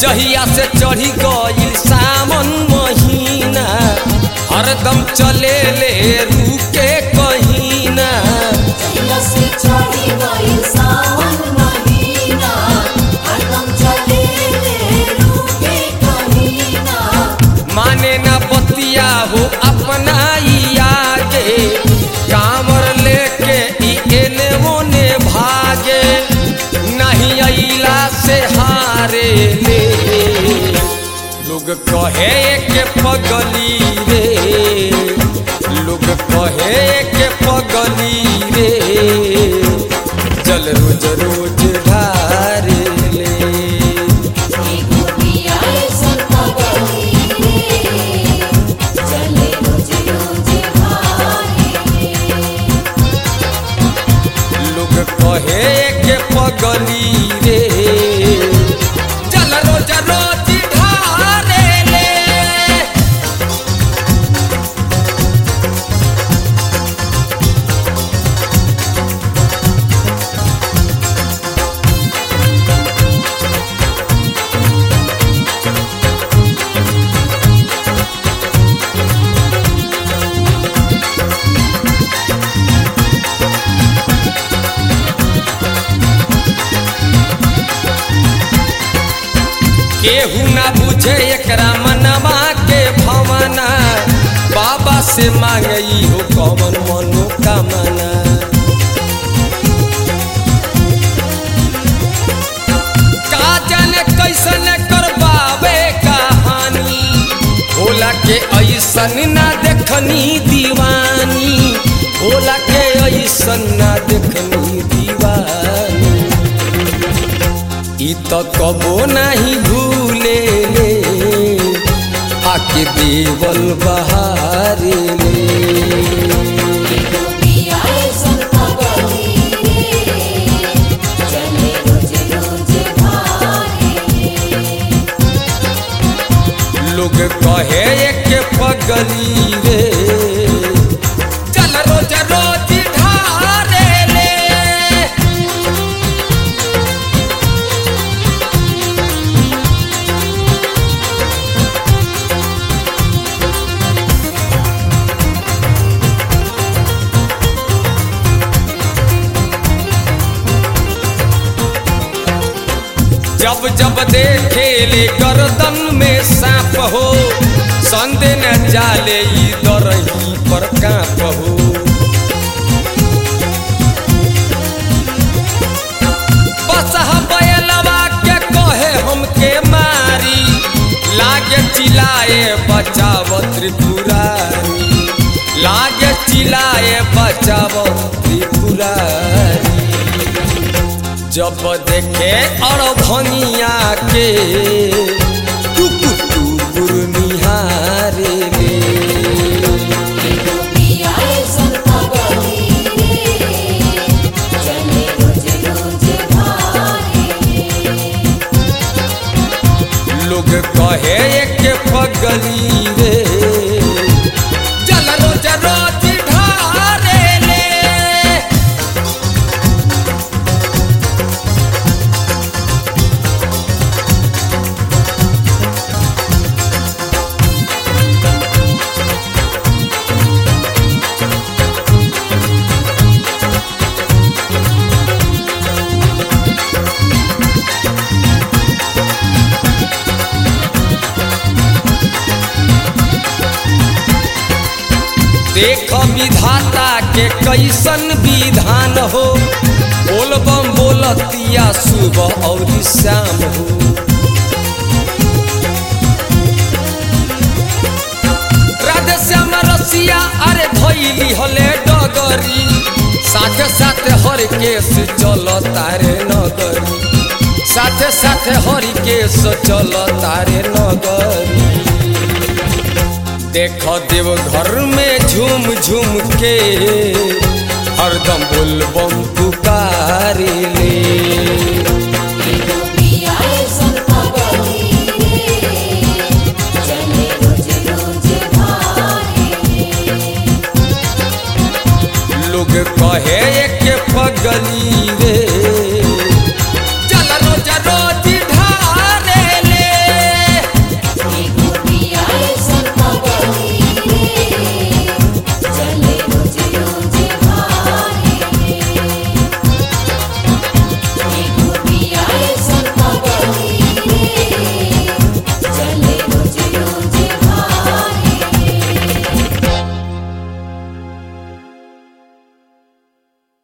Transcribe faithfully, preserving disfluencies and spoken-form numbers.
जहिया से चढ़ी गइल सावन महीना हरदम चले ले रुके कहीं ना। जहिया से चढ़ी गइल सावन महीना हरदम चले ले रुके कहीं ना। माने ना बतिया हो अपना ही आगे कांवर लेके ई एने ओने भागे नहीं अइला से हारे ले। लोग कहे के पगली रे लोग कहे के पगली रे चल रोज रोज ढारे ले। लोग कहे के पगली रे चल रोज रोज ढारे ले। केहू ना बुझे एकरा मनवा के भवना बाबा से मांगई हो कौन मनोकामना। का जाने कैसन करबावे कहानी भोला के ऐसन ना देखनी दीवानी भोला के ऐसन ना देखनी दीवानी। ई तो कबो नहीं भूले ले आके देवल बहारे ले। लोग कहे के पगली रे चल रोज रोज ढारे ले। जब जब देखे ले गर्दन में सांप हो संदे न जाले ई दरही पर कांप हो। बस बैलवा के कहे हमके मारी लागे चिल्लाए बचाव त्रिपुरारी लागे चिल्लाए बचाव त्रिपुरारी। जब देखे और भंगिया के टुकुर टुकुर निहारे ले। लोग कहे के पगली रे चल रोज रोज ढारे ले। देख विधाता के कैसन विधान हो बोलबम बोलतिया सुबह और शाम हो। राधे श्याम रसिया अरे धैली हले डगरी साथे साथे हर केस चल तारे नगरी साथे साथे हर केस चल तारे नगरी। देख देव घर में झूम झूम के हरदम बोलबम पुकारे ले। लोग कहे के पगली रे